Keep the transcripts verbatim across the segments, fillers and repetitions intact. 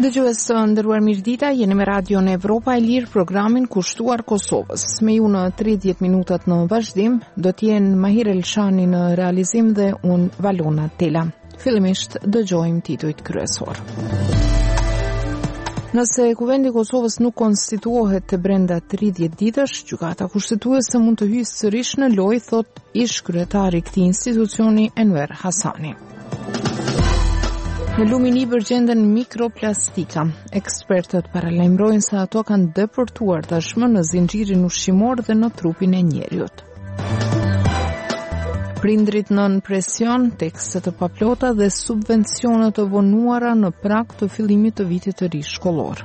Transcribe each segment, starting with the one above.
Dëgjues të nderuar, mirëdita, jeni me Radion Evropa e Lirë, programin kushtuar Kosovës. Me ju në tridhjetë minutat në vazhdim, do t'jenë Mahir Elshani në realizim dhe unë Valona Tela. Fillimisht dëgjojmë titujt kryesor. Nëse Kuvendi i Kosovës nuk konstituohet të brenda tridhjetë ditësh, gjykata kushtetuese mund të hyjë sërish në lojë, thot ish kryetari i këtij institucioni Enver Hasani. Në lumin i gjenden mikroplastika. Ekspertët paralajmërojnë se ato kanë deportuar tashmë në zinxhirin ushqimor dhe në trupin e njeriut. Prindrit nën presion, tekste të paplota dhe subvencione të vonuara në prag të fillimit të vitit të ri shkollor.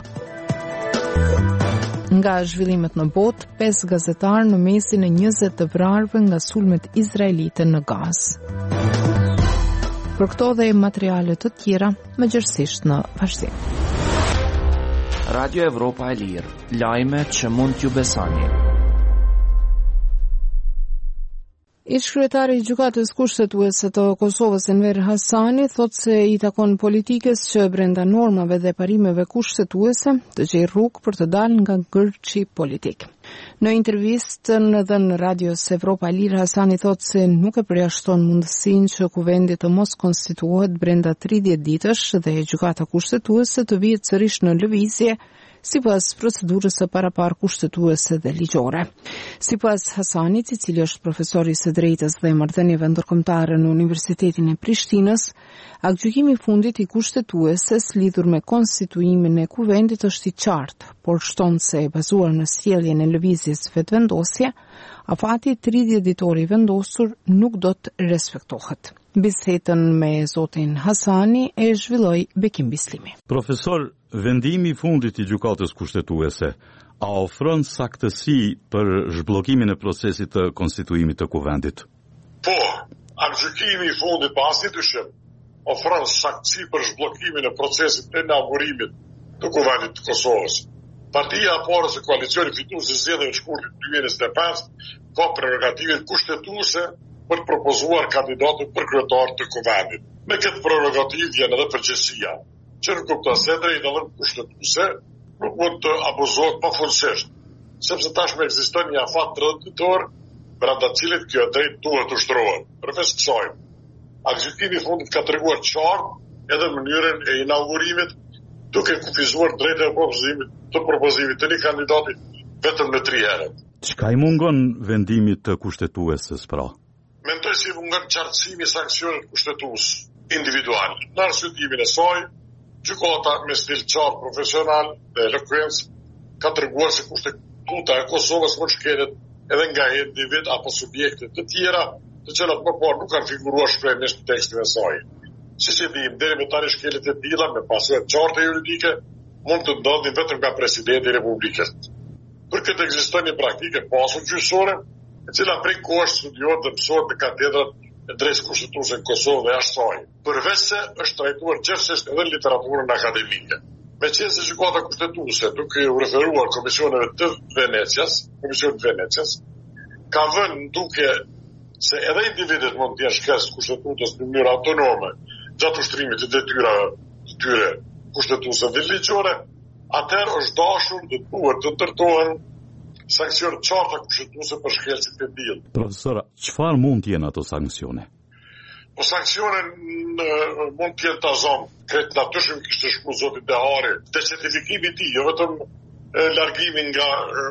Nga zhvillimet në botë, pesë gazetarë në mesin e njëzet të vrarëve nga sulmet izraelite në Gazë. Për këto dhe materiale të tjera, më gjërësisht në vazhdim. Radio Evropa e Lirë, lajmet që mund t'ju besoni. Ish kryetari i gjykatës kushtetuese të Kosovës Enver Hasani thot se i takon politikës që brenda normave dhe parimeve kushtetuese të gjejë rrugë për të dalë nga gërçi politik. Në intervistën dhe në radios Evropa e Lirë, Hasani thot se nuk e përjashton mundësinë që kuvendi të mos konstituohet brenda tridhjetë ditësh dhe gjykata kushtetuese të vihet sërish në lëvizje sipas procedurës së parapar kushtetuese dhe ligjore. Sipas Hasanit, i cili është profesor i së drejtës dhe marrëdhënieve ndërkombëtare në Universitetin e Prishtinës, aktgjykimi i fundit i kushtetueses lidhur me konstituimin e kuvendit është i qartë, por shton se bazuar në sjelljen e lëvizjes vetëvendosje, afati tridhjetë ditori i vendosur nuk do të respektohet. Bisedën me zotin Hasani e zhvilloi Bekim Bislimi. Profesor, vendimi i fundit i gjykatës kushtetuese a ofron saktësi për zhbllokimin e procesit të konstituimit të kuvendit? Po, aktgjykimi i fundit pa asnjë dyshim ofron saktësi për zhbllokimin e procesit të inaugurimit të kuvendit të Kosovës. Partia e parë së koalicionit fitues i zgjedhjeve të shkurtit dy mijë e njëzet e pesë ka prerogativën kushtetuese për të propozuar kandidatët për kryetar të kuvendit. Me këtë prerogativë vjen edhe përgjegjësia, që në kupton se drejta dhe kushtetuese nuk mund të abuzohet pafundësisht, sepse tashmë ekziston një afat traditor brenda të cilit kjo drejtë duhet të ushtrohet. Përveç kësaj, aktgjykimi i fundit ka treguar qartë edhe mënyrën e inaugurimit, duke kufizuar drejtën e propozimit të propozimit të një kandidati vetëm në tri herë. Çka i mungon vendimit të kushtetueses pra? Mendoj se mungon qartësimi i sanksionit kushtetues individual. Në arsyetimin e saj, gjykata me stil qartë profesional dhe elokuencë ka treguar se kushtetuta e Kosovës mund shkelet edhe nga individ apo subjekte të tjera, të cilat më parë nuk kanë figuruar shprehjesisht në tekstin e saj. Siç e dim, deri më tani shkelet e tilla me pasojë të qarta juridike mund të ndodhin vetëm nga presidenti i Republikës. Për këtë ekziston një praktike pasur gjyqësore, e cila prej kohësh studiohet dhe mësohet në katedrat e drejtës kushtetuese në Kosovë dhe jashtë saj. Përveç se është trajtuar gjithsesi edhe në literaturën akademike. Meqenëse se gjykata kushtetuese, duke u referuar komisioneve të Venecias, komisionit të Venecias, ka vënë duke se edhe individet mund të jenë shkes kushtetues në mënyrë autonome gjatë ushtrimit të detyrave të tyre kushtetuese dhe ligjore, atëherë është dashur dhe duhet të ndërtohen sankcione qarta kushtetuese për shkelësit e tillë. Profesor, çfarë mund të jenë ato sanksione? Po sanksione mund të jenë të zonë, kretë natyrshëm kishte shkruar zoti Dehari, te certifikimi i tij, jo vetëm largimi nga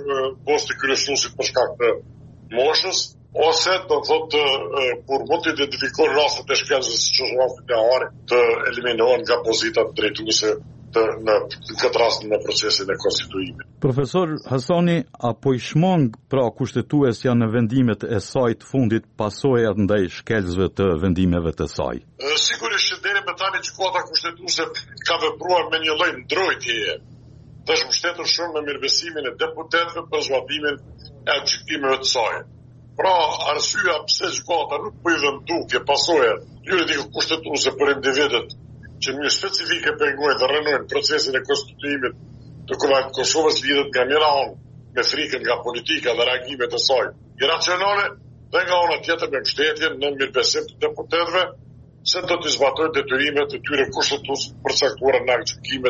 posti kryesuesit për shkak të moshës, ose do thotë kur mund të identifikojnë rastet e shkeljes siç është rasti Dehari, të eliminohen nga pozitat drejtuese të në këtë rast në procesin e konstituimit. Profesor Hasani, apo i shmang pra kushtetuesja në vendimet e saj të fundit pasojat ndaj shkelësve të vendimeve të saj? Sigurisht që deri më tani gjykata kushtetuese ka vepruar me një lloj ndrojtjeje. Tash mbështetur shumë në mirëbesimin e deputetëve për zbatimin e aktgjykimeve të saj. Pra, arsyeja pse gjykata nuk po i vën duke pasojat juridike kushtetuese për individët që një specifike pengojnë dhe rënojnë procesin e konstituimit të kuvendit Kosovës lidhet nga njëra anë me frikën nga politika dhe reagimet e saj iracionale dhe nga ana tjetër me mbështetjen në mirëbesim të deputetëve se do të zbatojnë detyrimet e tyre kushtetuese të përcaktuara në aktgjykimet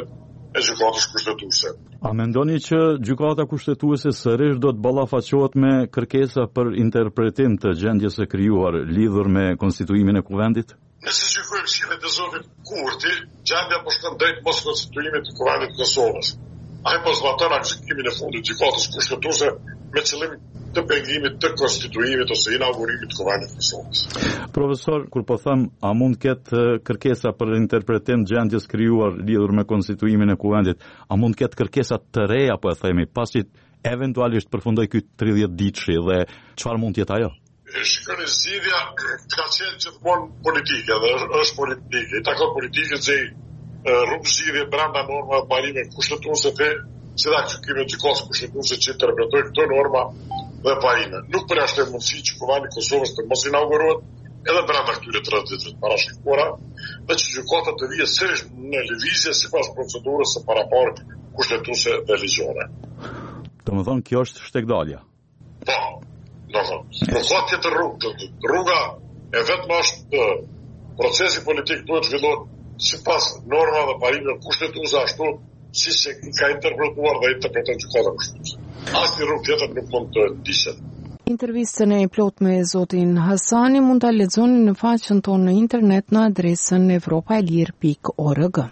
e gjykatës kushtetuese. A mendoni që gjykata kushtetuese sërish do të ballafaqohet me kërkesa për interpretim të gjendjes së krijuar lidhur me konstituimin e kuvendit? Nëse shikojmë sjelljen e zotit Kurti, gjendja po shkon drejt mos konstituimit të kuvendit të Kosovës. Ai po zbaton ekzekutimin e fundit të gjykatës kushtetuese me qëllim të pengimit të konstituimit ose inaugurimit të kuvendit të Kosovës. Profesor, kur po them, a mund të ketë kërkesa për interpretim gjendjes krijuar lidhur me konstituimin e kuvendit, a mund të ketë kërkesa të reja, po e themi, pasi eventualisht përfundoj ky tridhjetë ditëshi dhe çfarë mund të jetë ajo? Shikoni, zgjidhja ka qenë gjithmonë politike dhe është politike. I takon politikës që rrugë zgjidhje brenda normave parime kushtetuese të si dhe ekzekutimin e gjykatës kushtetuese që interpretojnë këto norma dhe parime. Nuk përjashtoj mundësi që kuvendi i Kosovës të mos inaugurohet edhe brenda këtyre tridhjetë ditëve të parashikuara dhe që gjykata të vijë sërish në lëvizje sipas procedurës së paraparë kushtetuese dhe ligjore. Domethënë kjo është shtekdalja. Po. Do të thotë, ka tjetër rrugë. Rruga e vetme është procesi politik duhet zhvillohet sipas normave dhe parimeve kushtetuese ashtu siç e ka interpretuar dhe interpreton gjykata kushtetuese. Asnjë rrugë tjetër nuk mund të ndiqet. Intervistën e plot me zotin Hasani mund ta lexoni në faqen tonë në internet në adresën evropaelir pikë org.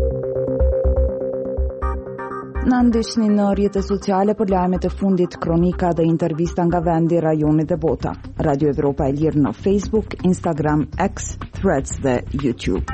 Në ndeshni në rrjetet sociale për lajmet e fundit, kronika dhe intervista nga vendi, rajoni dhe bota. Radio Evropa e Lirë në Facebook, Instagram, X, Threads dhe YouTube.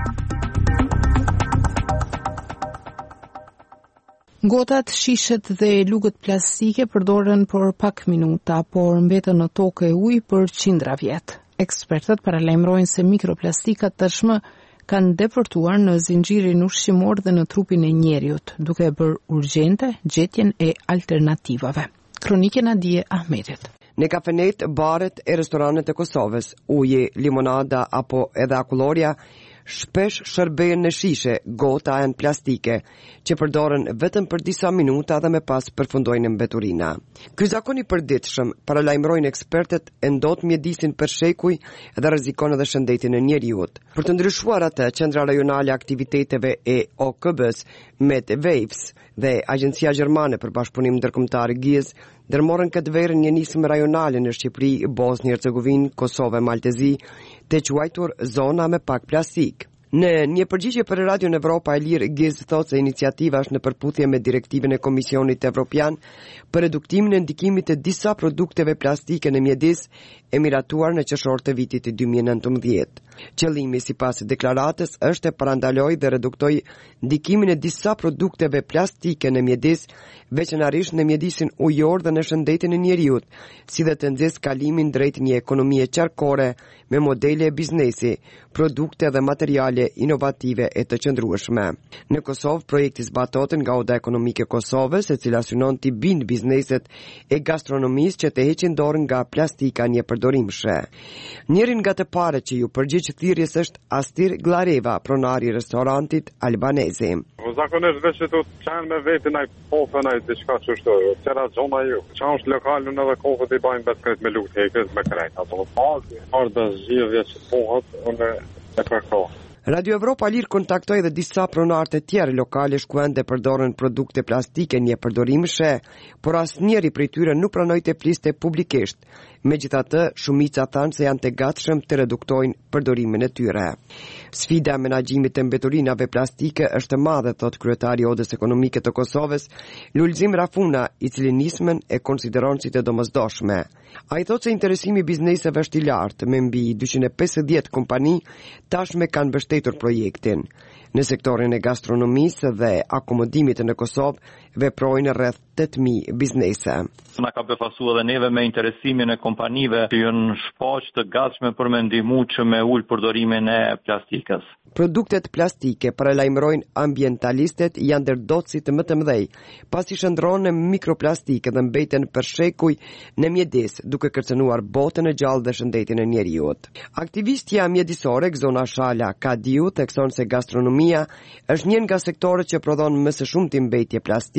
Gotat, shishet dhe lugët plastike përdoren për pak minuta, por mbeten në tokë e ujë për qindra vjet. Ekspertët paralajmërojnë se mikroplastikat tashmë kanë depërtuar në zinxhirin ushqimor dhe në trupin e njeriut, duke e bërë urgjente gjetjen e alternativave. Kronike Nadije Ahmetit. Në kafenet, baret e restoranet e Kosovës, uji, limonada apo edhe akullorja shpesh shërbejnë në shishe, gota e në plastike, që përdoren vetëm për disa minuta dhe me pas përfundojnë në mbeturina. Ky zakon i përditshëm, paralajmërojnë ekspertet, e ndot mjedisin për shekuj dhe rrezikon edhe shëndetin e njeriut. Për të ndryshuar atë, Qendra Rajonale Aktiviteteve e O K B-s, Med Waves dhe Agjencia Gjermane për Bashkëpunim Ndërkombëtar G I Z dërmorën këtë verë një nismë rajonale në Shqipëri, Bosnjë Hercegovinë, Kosovë e Maltezi, të quajtur zona me pak plastik. Në një përgjigje për Radion Evropa e Lirë, G I Z thotë se iniciativa është në përputhje me direktivën e Komisionit Evropian për reduktimin e ndikimit të disa produkteve plastike në mjedis e miratuar në qershor të vitit dy mijë e nëntëmbëdhjetë. Qëllimi sipas deklaratës është të parandalojë dhe reduktoj ndikimin e disa produkteve plastike në mjedis, veçanërisht në mjedisin ujor dhe në shëndetin e njeriut, si dhe të nxjerrë kalimin drejt një ekonomie qarkore me modele e biznesi, produkte dhe materiale inovative e të qëndrueshme. Në Kosovë, projekti zbatohet nga Oda Ekonomike e Kosovës, e cila synon të bindë bizneset e gastronomisë që të heqin dorën nga plastika një përdorimshme. Njërin nga të parët që ju përgjigj thirrjes është Astir Glareva, pronari i restorantit albanezi. Zakonisht veç të qanë me vetin ai kofën ai diçka çështë, çera zona ju. Çan është lokalun edhe kofët i bajnë beskret me lukë hekës me krejt. Ato fazi, ardha zgjidhje që pohat, unë e kërkoj. Radio Evropa Lirë kontaktoi dhe disa pronarë të tjerë lokale shkuende përdoren produkte plastike një përdorimshme, por asnjëri prej tyre nuk pranoi të fliste publikisht. Megjithatë, shumica thanë se janë të gatshëm të reduktojnë përdorimin e tyre. Sfida e menaxhimit të mbeturinave plastike është e madhe, thot kryetari i Odës Ekonomike të Kosovës, Lulzim Rafuna, i cili nismën e konsideron si të domosdoshme. Ai thotë se interesimi i bizneseve është i lartë, me mbi dyqind e pesëdhjetë kompani tashmë kanë mbështetur projektin. Në sektorin e gastronomisë dhe akomodimit në Kosovë veprojnë rreth tetë mijë biznese. Na ka befasuar edhe neve me interesimin e kompanive që janë shfaq të gatshme për me ndihmu që me ul përdorimin e plastikës. Produktet plastike, paralajmërojnë ambientalistët, janë ndër dotësit më të mëdhej, pasi shndrohen në mikroplastike dhe mbeten për shekuj në mjedis, duke kërcënuar botën e gjallë dhe shëndetin e njeriut. Aktivistja mjedisore Gzona Shala Kadiu thekson se gastronomia është një nga sektorët që prodhon më së shumti mbetje plastike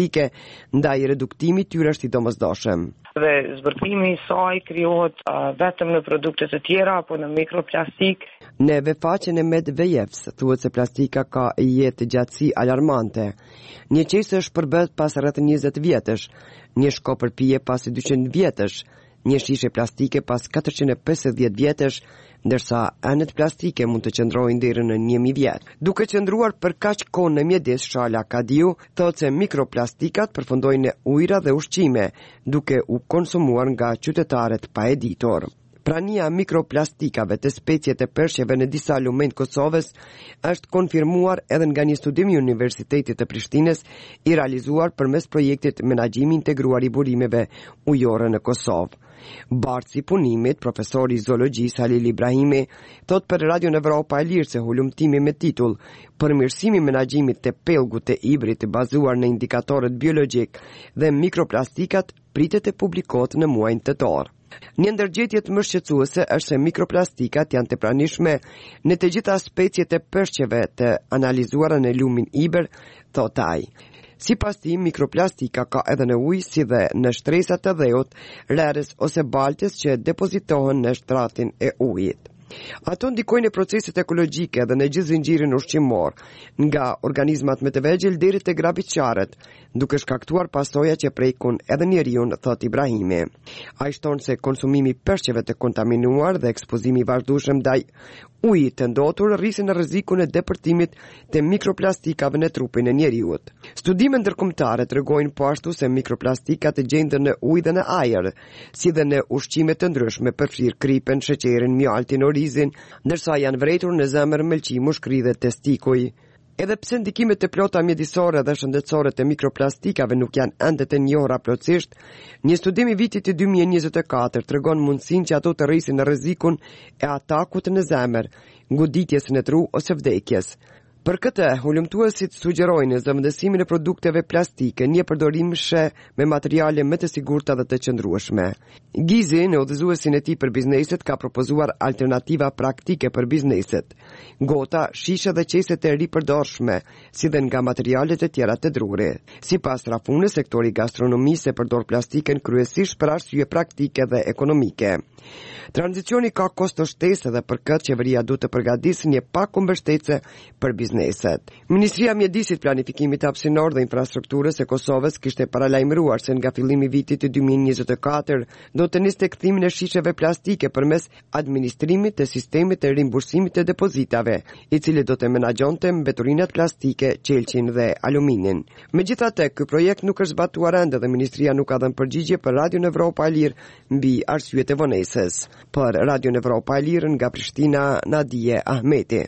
plastike, ndaj reduktimit tyre është i domosdoshëm. Dhe zbërthimi i saj krijohet uh, vetëm në produkte të tjera apo në mikroplastik. Në vefaqen e Medvejevs thuhet se plastika ka jetë gjatësi alarmante. Një qese është përbët pas rreth njëzet vjetësh, një shkopër pije pas dyqind vjetësh, një shishe plastike pas katërqind e pesëdhjetë vjetësh, ndërsa enet plastike mund të qëndrojnë deri në një mijë vjet. Duke qëndruar për kaq kohë në mjedis, Shala Kadiu thotë se mikroplastikat përfundojnë në ujëra dhe ushqime, duke u konsumuar nga qytetarët pa editor. Prania mikroplastikave të speciet e peshqeve në disa lumen të Kosovës është konfirmuar edhe nga një studim i Universitetit të Prishtinës i realizuar përmes projektit Menaxhimi integruar i burimeve ujore në Kosovë. Bartësi i punimit, profesori i zoologjisë Halil Ibrahimi, thot për Radio Evropa e Lirë se hulumtimi me titull Përmirësimi i menaxhimit të pellgut të ibrit bazuar në indikatorët biologjik dhe mikroplastikat pritet të publikohet në muajin tetor. Një ndërgjetjet më shqetësuese është se mikroplastikat janë të pranishme në të gjitha speciet e peshqeve të analizuara në lumin ibër, thot ai. Si pas ti, mikroplastika ka edhe në ujë si dhe në shtresat të dheut, rerës ose baltës që depozitohen në shtratin e ujit. Ato ndikojnë në proceset ekologjike dhe në gjithë zinxhirin ushqimor, nga organizmat më të vegjël deri te grabiçarët, duke shkaktuar pasoja që prekun edhe njeriun, thot Ibrahimi. Ai shton se konsumimi i peshqeve të kontaminuar dhe ekspozimi i vazhdueshëm ndaj ujit të ndotur rrisin në rrezikun e depërtimit të mikroplastikave në trupin e njeriut. Studime ndërkombëtare tregojnë po ashtu se mikroplastikat gjenden në ujë dhe në ajër, si dhe në ushqime të ndryshme, përfshir kripen, sheqerin, mjaltin, orizin, ndërsa janë vretur në zemër, melqi, mushkëri dhe testikuj. Edhe pse ndikimet të plota mjedisore dhe shëndetësore të mikroplastikave nuk janë ende të njohura plotësisht, një studim i vitit të dy mijë e njëzet e katër tregon mundësinë që ato të rrisin në rrezikun e atakut në zemër, goditjes në tru ose vdekjes. Për këtë, hulumtuesit sugjerojnë zëvendësimin e produkteve plastike, një përdorim shë me materiale më të sigurta dhe të qëndrueshme. Gizi, në udhëzuesin e tij për bizneset, ka propozuar alternativa praktike për bizneset. Gota, shishe dhe qeset e ripërdorshme, si dhe nga materialet e tjera të druri. Sipas Rafunës, sektori gastronomisë e përdor plastiken kryesisht për arsye praktike dhe ekonomike. Tranzicioni ka kosto shtesë dhe për këtë qeveria duhet të përgatisë një pakë mbështetëse për bizneset. Ministria e Mjedisit, Planifikimit Hapësinor dhe Infrastrukturës e Kosovës kishte paralajmëruar se nga fillimi i vitit të dy mijë e njëzet e katër do të niste kthimin e shisheve plastike përmes administrimit të sistemit të rimbursimit të depozitave, i cili do të menaxhonte mbeturinat plastike, qelçin dhe aluminin. Megjithatë, ky projekt nuk është zbatuar ende dhe ministria nuk ka dhënë përgjigje për Radio Evropa e Lirë mbi arsyet e vonesës. Për Radio Evropa e Lirë nga Prishtina, Nadije Ahmeti.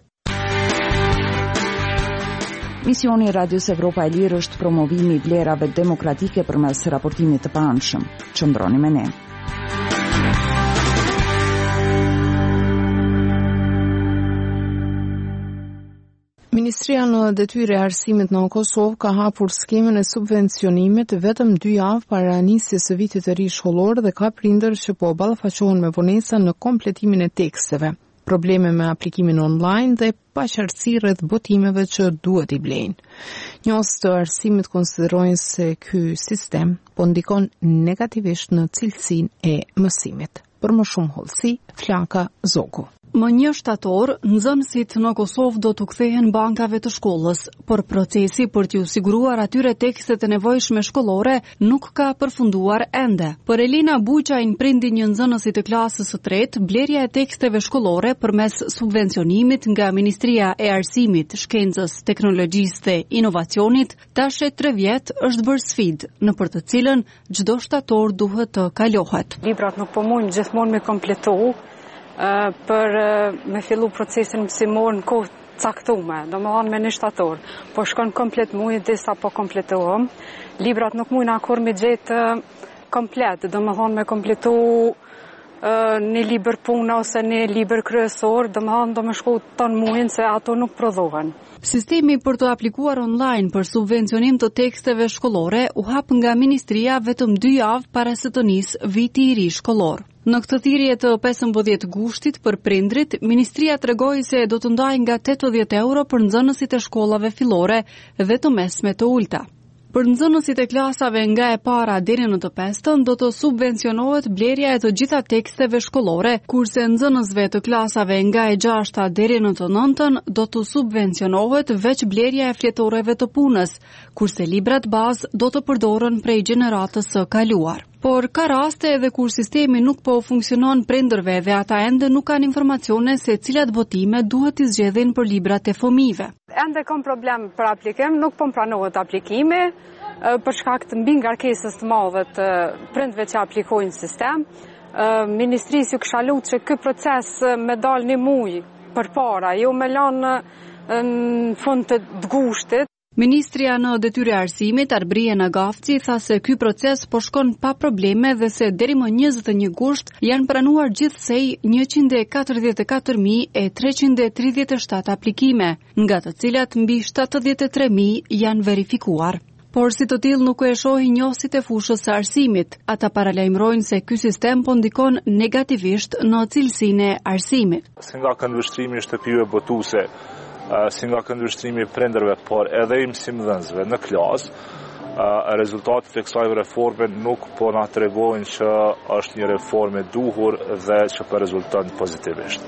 Misioni i Radios Evropa e Lirë është promovimi i vlerave demokratike përmes raportimit të paanshëm. Qëndroni me ne. Ministria në detyre e arsimit në Kosovë ka hapur skemën e subvencionimit vetëm dy javë para nisjes së vitit të ri shkollor dhe ka prindër që po ballafaqohen me vonesa në kompletimin e teksteve, probleme me aplikimin online dhe paqartësi rreth botimeve që duhet i blejnë. Njohës të arsimit konsiderojnë se ky sistem po ndikon negativisht në cilësinë e mësimit. Për më shumë hollësi, Flaka Zogu. Më një shtator, nxënësit në Kosovë do të kthehen bankave të shkollës, por procesi për t'ju siguruar atyre tekstet e nevojshme shkollore nuk ka përfunduar ende. Për Elina Buqajn, prindi një nxënësi të klasës së tretë, blerja e teksteve shkollore përmes subvencionimit nga Ministria e Arsimit, Shkencës, Teknologjisë dhe Inovacionit, tash e tre vjet është bërë sfidë, në për të cilën çdo shtator duhet të kalohet. Librat nuk po mund gjithmonë me kompletu. Uh, për uh, me fillu procesin mësimor në kohë caktume, do më thonë me një shtator, po shkon komplet mujë, disa po kompletohem. Librat nuk mujnë akur me gjetë uh, komplet, do më thonë me kompletu uh, një liber puna ose një liber kryesor, do më thonë do më shku ton mujnë se ato nuk prodhohen. Sistemi për të aplikuar online për subvencionim të teksteve shkollore u hap nga Ministria vetëm dy javë para se të nisë viti i ri shkollor. Në këtë thirrje të pesëmbëdhjetë gushtit për prindrit, Ministria tregoi se do të ndajë nga tetëdhjetë euro për nxënësit e shkollave fillore dhe të mesme të ulta. Për nxënësit e klasave nga e para deri në të pestën do të subvencionohet blerja e të gjitha teksteve shkollore, kurse nxënësve të klasave nga e gjashta deri në të nëntën do të subvencionohet veç blerja e fletoreve të punës, kurse librat bazë do të përdoren prej gjeneratës së kaluar. Por ka raste edhe kur sistemi nuk po funksionon prindërve dhe ata ende nuk kanë informacione se cilat votime duhet t'i zgjedhin për librat e fëmijëve. Ende kam problem për aplikim, nuk po pranohet aplikimi për shkak të mbi ngarkesës të madhe të prindëve që aplikojnë sistem. Ministrisë ju kisha lutur që ky proces me dal një muj përpara, jo me lanë në fund të gushtit. Ministria në detyrë e arsimit Arbrije Nagafci tha se ky proces po shkon pa probleme dhe se deri më njëzet e një gusht janë pranuar gjithsej njëqind e katërdhjetë e katër mijë e treqind e tridhjetë e shtatë aplikime, nga të cilat mbi shtatëdhjetë e tre mijë janë verifikuar. Por si të tillë nuk e shohin njohësit e fushës së arsimit. Ata paralajmërojnë se ky sistem po ndikon negativisht në cilësinë e arsimit. Si nga këndvështrimi shtëpive botuese, si nga këndvështrimi prindërve, por edhe i mësimdhënësve në klasë, rezultatet e kësaj reforme nuk po na tregojnë që është një reformë e duhur dhe që po rezulton pozitivisht.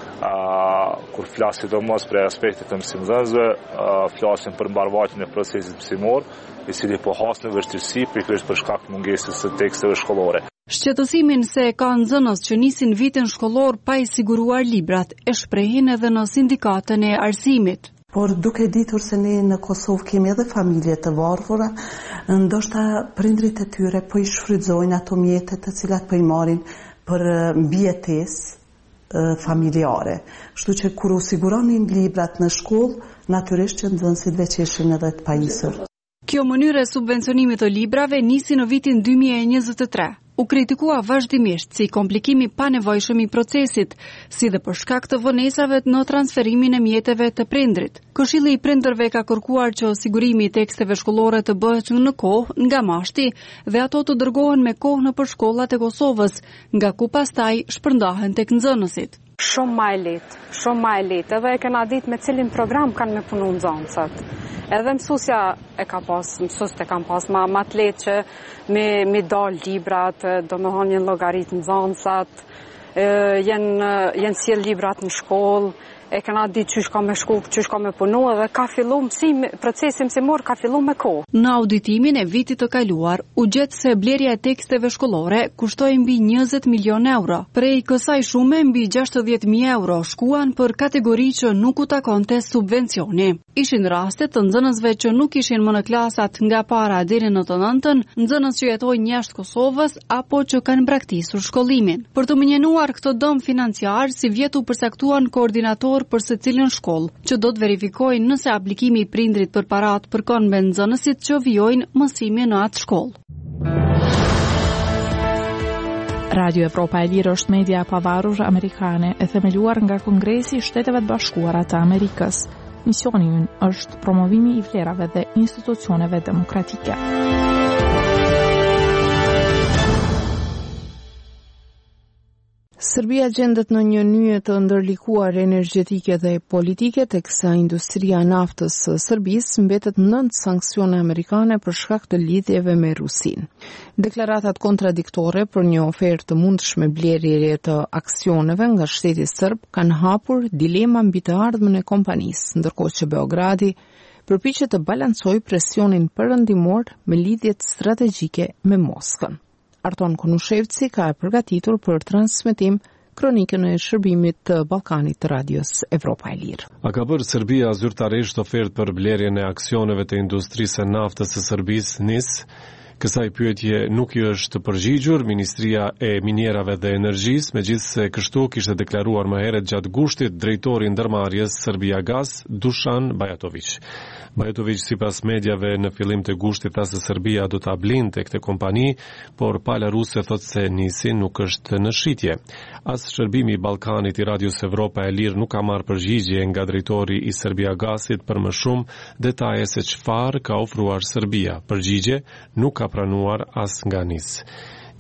Kur flasim domos për aspektet e mësimdhënësve, flasim për mbarvajtjen e procesit mësimor, i cili po has në vështirësi pikërisht për shkak të mungesës së teksteve shkollore. Shqetësimin se ka nxënës që nisin vitin shkollor pa i siguruar librat e shprehin edhe në sindikatën e arsimit. Por duke ditur se ne në Kosovë kemi edhe familje të varfura, ndoshta prindrit e tyre po i shfrytëzojnë ato mjetet të cilat po i marrin për mbijetesë familjare. Kështu që kur u siguronin librat në shkollë, natyrisht që nxënësit veç ishin edhe të pajisur. Kjo mënyrë e subvencionimit të librave nisi në vitin dy mijë e njëzet e tre. U kritikua vazhdimisht si komplikimi pa nevojshëm i procesit, si dhe për shkak të vonesave në transferimin e mjeteve të prindrit. Këshilli i prindërve ka kërkuar që sigurimi i teksteve shkollore të bëhet në kohë nga mashti dhe ato të dërgohen me kohë në përshkollat e Kosovës, nga ku pastaj shpërndahen tek nxënësit. Shumë më e lehtë, shumë më e lehtë, edhe e kena ditë me cilin program kanë me punu nxënësat. Edhe mësusja e ka pas, mësust e kam pas ma, ma të letë që me, me dal librat, do me thonë jenë llogarit nxënësat, jenë jen sjell librat në shkollë, e kena ditë qysh ka me shku, qysh ka me punu, edhe ka fillu mësim, procesi mësimor ka fillu me kohë. Në auditimin e vitit të kaluar, u gjetë se blerja e teksteve shkollore kushtoi mbi njëzet milion euro. Prej kësaj shume mbi gjashtëdhjetë mijë euro shkuan për kategori që nuk u takonte subvencioni. Ishin raste të nxënësve që nuk ishin më në klasat nga para deri në të nëntën, nxënës që jetojnë jashtë Kosovës apo që kanë braktisur shkollimin. Për të mënjenuar këtë dëm financiar, si vjetu përcaktuan koordinator për secilën shkollë, që do të verifikojnë nëse aplikimi i prindrit për parat përkon me nxënësit që vijojnë mësimin në atë shkollë. Radio Evropa e Lirë është media e pavarur amerikane e themeluar nga Kongresi i Shteteve të Bashkuara të Amerikës. Misioni i ynë është promovimi i vlerave dhe institucioneve demokratike. Serbia gjendet në një nyje të ndërlikuar energjetike dhe politike, teksa industria e naftës së Serbisë mbetet nënt sanksione amerikane për shkak të lidhjeve me Rusinë. Deklaratat kontradiktore për një ofertë të mundshme blerje të aksioneve nga shteti serb kanë hapur dilema mbi të ardhmen e kompanisë, ndërkohë që Beogradi përpiqet të balancojë presionin perëndimor me lidhjet strategjike me Moskën. Arton Konushevci ka e përgatitur për transmetim kronikën e shërbimit të Ballkanit të Radios Evropa e Lirë. A ka bërë Serbia zyrtarisht ofertë për blerjen e aksioneve të industrisë së naftës së Serbisë N I S? Kësaj pyetje nuk i është përgjigjur Ministria e Minierave dhe Energjisë, megjithse kështu kishte deklaruar më herët gjatë gushtit drejtori i ndërmarrjes Serbia Gas, Dušan Bajatović. Bajatović sipas mediave në fillim të gushtit tha se Serbia do ta blinte këtë kompani, por pala ruse thotë se nisi nuk është në shitje. As shërbimi i Ballkanit i Radios Evropa e Lirë nuk ka marrë përgjigje nga drejtori i Serbia Gasit për më shumë detaje se çfarë ka ofruar Serbia. Përgjigje nuk ka pranuar as nga N I S.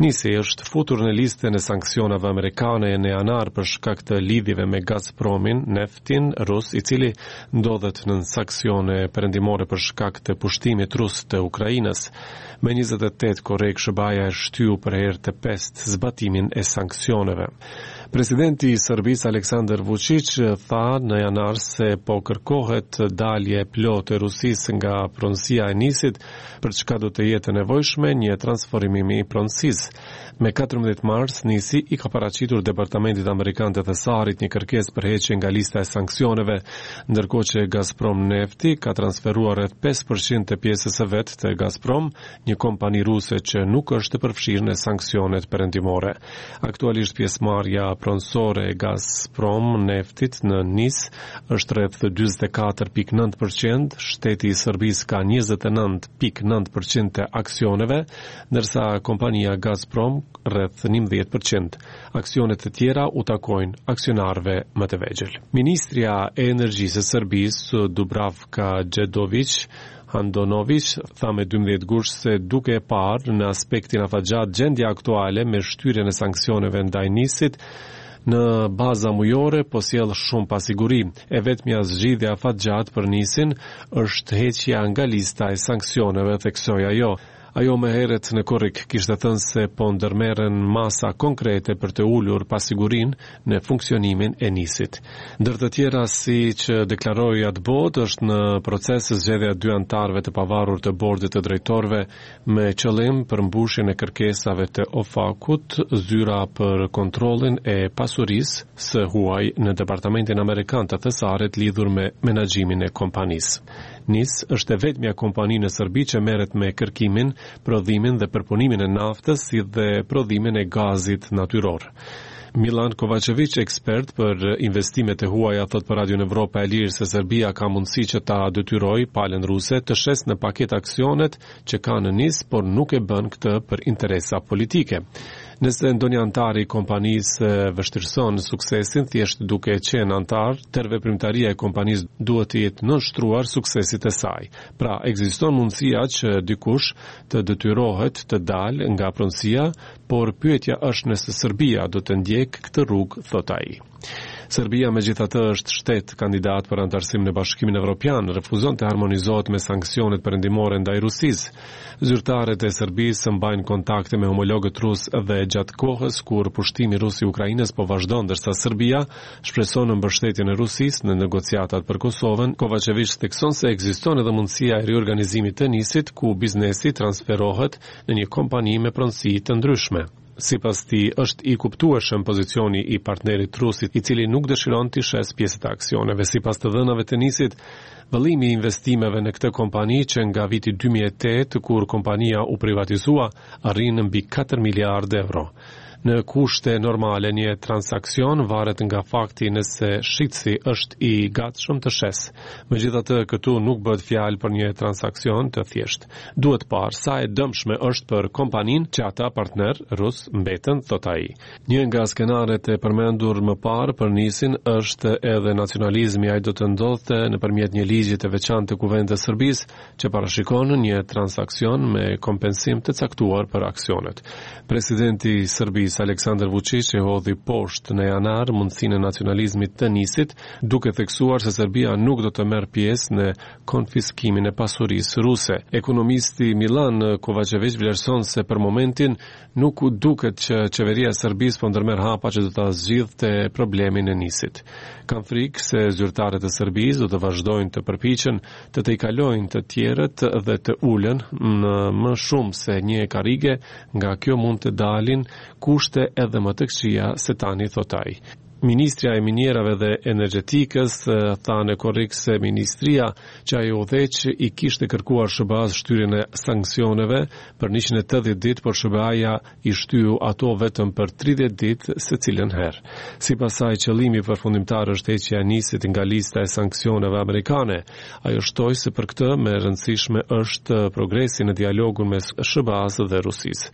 Nisi është futur në listën e sanksioneve amerikane në janar për shkak të lidhjeve me Gazpromin, neftin rus, i cili ndodhet në sanksione perëndimore për shkak të pushtimit rus të Ukrainës. Me njëzet e tetë korek Shëbaja e shtyu për herë të pestë zbatimin e sanksioneve. Presidenti i Serbisë Aleksandar Vučić tha në janar se po kërkohet dalje plotë e Rusisë nga pronësia e Nisit, për çka do të jetë nevojshme një transformim i pronësisë. Me katërmbëdhjetë mars, Nisi i ka paraqitur Departamentit Amerikan të Thesarit një kërkesë për heqje nga lista e sanksioneve, ndërkohë që Gazprom Nefti ka transferuar rreth pesë përqind të pjesës së vet të Gazprom, një kompani ruse që nuk është e përfshirë në sanksionet perëndimore. Aktualisht pjesëmarrja pronësore e Gazprom Neftit në Nis është rreth dyzet e katër pikë nëntë përqind, shteti i Serbisë ka njëzet e nëntë pikë nëntë përqind të aksioneve, ndërsa kompania Gazprom rreth njëmbëdhjetë përqind. Aksionet të tjera u takojnë aksionarëve më të vegjël. Ministria e Energjisë së Serbisë Dubravka Đedović Handonović tha me dymbëdhjetë gusht se duke e parë në aspektin afatgjat gjendja aktuale me shtyrjen e sanksioneve ndaj Nisit në baza mujore po sjell shumë pasiguri. E vetmja zgjidhje afatgjat për Nisin është heqja nga lista e sanksioneve, theksoi ajo. Ajo më herët në korrik kishte thënë se po ndërmerren masa konkrete për të ulur pasigurinë në funksionimin e Nisit. Ndër të tjera, siç deklaroi atë botë, është në proces zgjedhja e dy anëtarëve të pavarur të bordit të drejtorëve me qëllim për mbushjen e kërkesave të OFAC-ut, zyra për kontrollin e pasurisë së huaj në Departamentin Amerikan të Thesarit lidhur me menaxhimin e kompanisë. Nis është e vetmja kompani në Serbi që merret me kërkimin, prodhimin dhe përpunimin e naftës si dhe prodhimin e gazit natyror. Milan Kovačević, ekspert për investimet e huaja, thot për Radio Evropa e Lirë se Serbia ka mundësi që ta detyrojë palën ruse të shes në paket aksionet që ka në Nis, por nuk e bën këtë për interesa politike. Nëse ndonjë antar i kompanisë vështirëson suksesin thjesht duke qenë antar, tërveprimtaria e kompanisë duhet të jetë nënshtruar suksesit e saj. Pra, ekziston mundësia që dikush të detyrohet të dalë nga pronësia, por pyetja është nëse Serbia do të ndjek këtë rrugë, thot ai. Serbia megjithatë është shtet kandidat për antarësim në Bashkimin Evropian, refuzon të harmonizohet me sanksionet perëndimore ndaj Rusisë. Zyrtarët e Serbisë mbajnë kontakte me homologët rus dhe gjatë kohës kur pushtimi rus i Ukrainës po vazhdon, ndërsa Serbia shpreson në mbështetjen e Rusisë në negociatat për Kosovën. Kovačević thekson se ekziston edhe mundësia e riorganizimit të Nisit, ku biznesi transferohet në një kompani me pronësi të ndryshme. Sipas tij është i kuptueshëm pozicioni i partnerit rusit, i cili nuk dëshiron të shes pjesë të aksioneve. Sipas të dhënave të Nisit, vëllimi i investimeve në këtë kompani që nga viti dy mijë e tetë, kur kompania u privatizua, arrin mbi katër miliardë euro. Në kushte normale një transakcion varet nga fakti nëse shitësi është i gatshëm të shes. Megjithatë, këtu nuk bëhet fjalë për një transakcion të thjeshtë. Duhet parë sa e dëmshme është për kompaninë që ata partner rus mbeten, thot ai. Një nga skenaret e përmendur më parë për Nisin është edhe nacionalizmi. Ai do të ndodhte nëpërmjet një ligji të veçantë të Kuvendit të Serbisë që parashikon një transakcion me kompensim të caktuar për aksionet. Presidenti i Serbisë Aleksandar Vučić e hodhi poshtë në janar mundësinë e nacionalizmit të Nisit, duke theksuar se Serbia nuk do të merr pjesë në konfiskimin e pasurisë ruse. Ekonomisti Milan Kovačević vlerëson se për momentin nuk u duket që qeveria e Serbisë po ndërmerr hapa që do ta zgjidhte problemin e Nisit. Kam frikë se zyrtarët e Serbisë do të vazhdojnë të përpiqen të të i kalojnë të tjerët dhe të ulen në më shumë se një karige, nga kjo mund të dalin kushte edhe më të këqija se tani, thot ai. Ministria e Minierave dhe Energjetikës tha në korrik se ministria që ajo udhëheq i kishte kërkuar S B A-s shtyrjen e sanksioneve për njëqind e tetëdhjetë ditë, por S B A-ja i shtyu ato vetëm për tridhjetë ditë secilën herë. Sipas saj, qëllimi përfundimtar është heqja e Nisit nga lista e sanksioneve amerikane. Ajo shtoi se për këtë më e rëndësishme është progresi në dialogun mes S B A-s dhe Rusisë.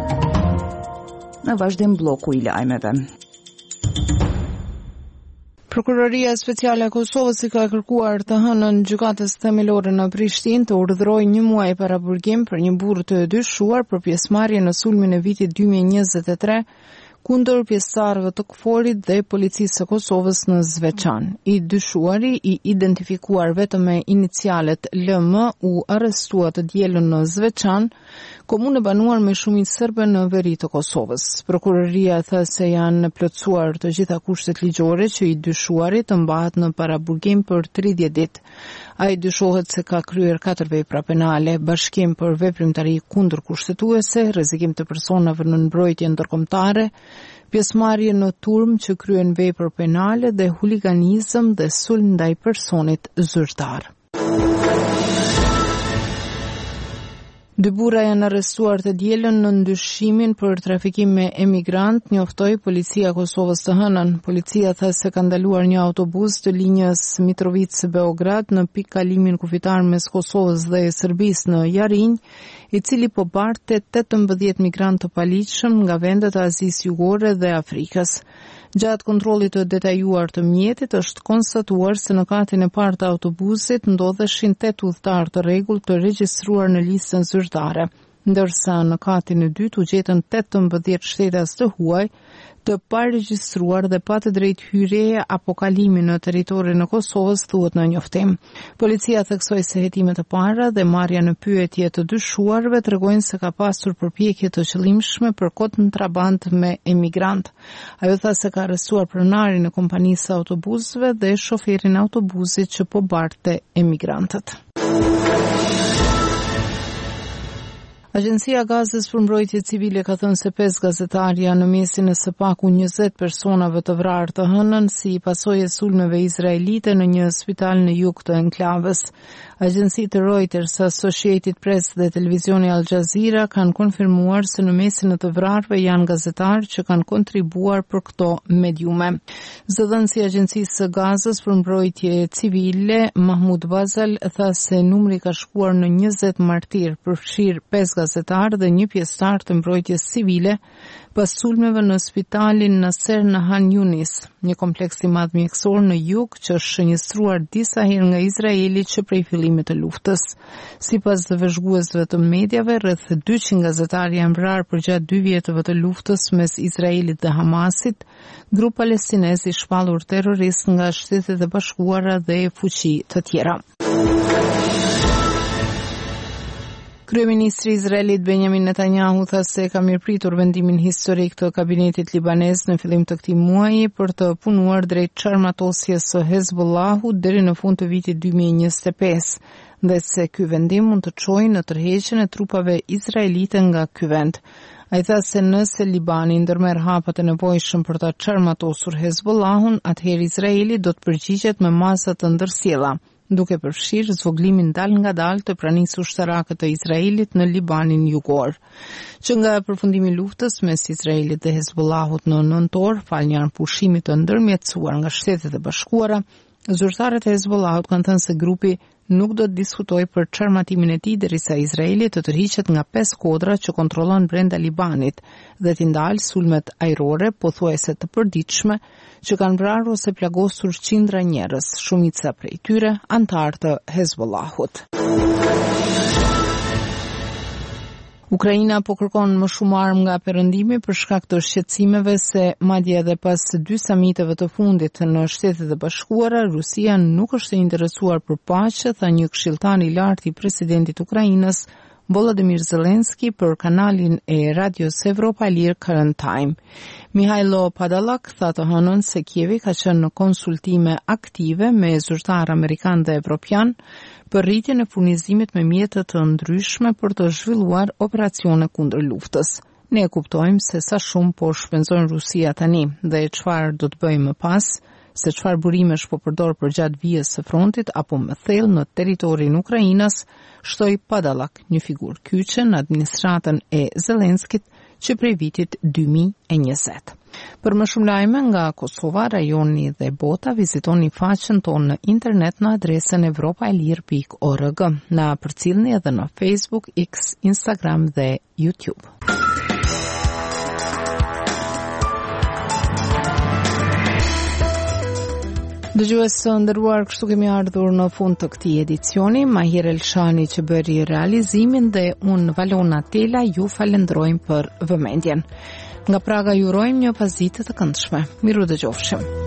Në vazhdim bloku i lajmeve. Prokuroria Speciale e Kosovës i ka kërkuar të hënën gjykatës themelore në Prishtinë të urdhërojë një muaj paraburgim për një burr të dyshuar për pjesëmarrje në sulmin e vitit dy mijë e njëzet e tre kundër pjesëtarëve të Kforit dhe policisë së Kosovës në Zveçan. I dyshuari, i identifikuar vetëm me inicialet L M, u arrestua të dielën në Zveçan, komunë e banuar me shumicë serbe në veri të Kosovës. Prokuroria tha se janë plotësuar të gjitha kushtet ligjore që i dyshuari të mbahet në paraburgim për tridhjetë ditë. Ai dyshohet se ka kryer katër vepra penale, bashkim për veprimtari kundër kushtetuese, rrezikim të personave në mbrojtje ndërkombëtare, pjesëmarrje në turm që kryen vepër penale dhe huliganizëm dhe sulm ndaj personit zyrtar. Dy burra janë arrestuar të dielën në ndyshimin për trafikim me emigrant, njoftoi policia e Kosovës të hënën. Policia tha se ka ndaluar një autobus të linjës Mitrovica-Beograd në pikë kalimin kufitar mes Kosovës dhe Serbisë në Jarinj, i cili po barte tetëmbëdhjetë migrantë të paligjshëm nga vendet e Azisë Jugore dhe Afrikës. Gjatë kontrollit të detajuar të mjetit është konstatuar se në katin e parë të autobusit ndodheshin tetë udhëtar të rregullt të regjistruar në listën zyrtare, ndërsa në katin e dytë u gjetën tetëmbëdhjetë shtetas të huaj të paregjistruar dhe pa të drejtë hyrjeje apo kalimi në territorin e Kosovës, thuhet në njoftim. Policia theksoi se hetimet e para dhe marrja në pyetje të dyshuarve tregojnë se ka pasur përpjekje të qëllimshme për kontraband me emigrant. Ajo tha se ka arrestuar pronarin e kompanisë së autobusëve dhe shoferin e autobusit që po barte emigrantët. Agjencia Gazës për mbrojtje civile ka thënë se pesë gazetarë janë në mesin e së paku njëzet personave të vrarë të hënën si pasojë e sulmeve izraelite në një spital në jug të enklavës. Agjencitë Reuters, Associated Press dhe televizioni Al Jazeera kanë konfirmuar se në mesin e të vrarëve janë gazetarë që kanë kontribuar për këto mediume. Zëdhënësi i Agjencisë së Gazës për mbrojtje civile, Mahmud Bazal, tha se numri ka shkuar në njëzet martir, përfshirë pesë gazetarë dhe një pjesëtar të mbrojtjes civile pas sulmeve në spitalin Nasser në Han Yunis, një kompleks i madh mjekësor në jug që është shënjestruar disa herë nga Izraeli që prej fillimit të luftës. Sipas vëzhguesve të mediave, rreth dyqind gazetarë janë vrarë përgjatë dy vjetëve të luftës mes Izraelit dhe Hamasit, grup palestinez i shpallur terrorist nga Shtetet e Bashkuara dhe fuqi të tjera. Kryeministri i Izraelit Benjamin Netanyahu tha se ka mirëpritur vendimin historik të kabinetit libanez në fillim të këtij muaji për të punuar drejt çarmatosjes së Hezbollahut deri në fund të vitit dy mijë e njëzet e pesë, dhe se ky vendim mund të çojë në tërheqjen e trupave izraelite nga ky vend. Ai tha se nëse Libani ndërmerr hapat e nevojshëm për ta çarmatosur Hezbollahun, atëherë Izraeli do të përgjigjet me masa të ndërsjella, duke përfshirë zvoglimin dal nga dal të pranisë ushtarake të Izraelit në Libanin jugor. Që nga përfundimi i luftës mes Izraelit dhe Hezbollahut në nëntor, fal një pushimi të ndërmjetësuar nga Shtetet e Bashkuara, zyrtarët e Hezbollahut kanë thënë se grupi nuk do të diskutojë për çarmatimin e tij derisa Izraeli të tërhiqet nga pesë kodra që kontrollon brenda Libanit dhe t'i ndalë sulmet ajrore pothuajse të përditshme që kanë vrarë ose plagosur qindra njerëz, shumica prej tyre antarë të Hezbollahut. Ukraina po kërkon më shumë armë nga perëndimi për shkak të shqetësimeve se madje edhe pas dy samiteve të fundit në Shtetet e Bashkuara, Rusia nuk është e interesuar për paqe, tha një këshilltar i lartë i presidentit Ukrainës, Volodymyr Zelensky, për kanalin e radios Evropa Lir Current Time. Mihailo Podolak tha të hënën se Kievi ka qenë në konsultime aktive me zyrtarë amerikan dhe evropian për rritjen e furnizimit me mjete të ndryshme për të zhvilluar operacione kundër luftës. Ne e kuptojmë se sa shumë po shpenzon Rusia tani dhe çfarë do të bëjmë më pas, se çfarë burimesh po përdor për gjatë vijës së frontit apo më thellë në territorin e Ukrainës, shtoi Podolak, një figurë kyçe në administratën e Zelenskit që prej vitit dy mijë e njëzet. Për më shumë lajme nga Kosova, rajoni dhe bota, vizitoni faqen tonë në internet në adresën evropaelir pikë org. Na përcjellni edhe në Facebook, X, Instagram dhe YouTube. Dëgjues së nderuar, kështu kemi ardhur në fund të këtij edicioni. Mahir Elshani që bëri realizimin dhe unë Valona Tela ju falenderojmë për vëmendjen. Nga Praga ju urojmë një pasditë të këndshme. Miru dëgjofshim.